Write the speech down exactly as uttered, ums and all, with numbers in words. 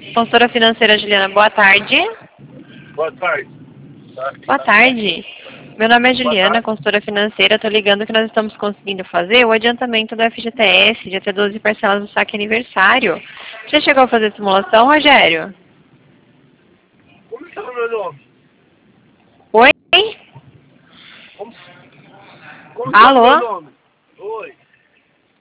Consultora financeira Juliana, boa tarde. Boa tarde. Boa tarde. Meu nome é Juliana, consultora financeira. Estou ligando que nós estamos conseguindo fazer o adiantamento do F G T S de até doze parcelas do saque aniversário. Já chegou a fazer a simulação, Rogério? Como está o meu nome? Oi? Como, como está o meu Alô? nome? Oi.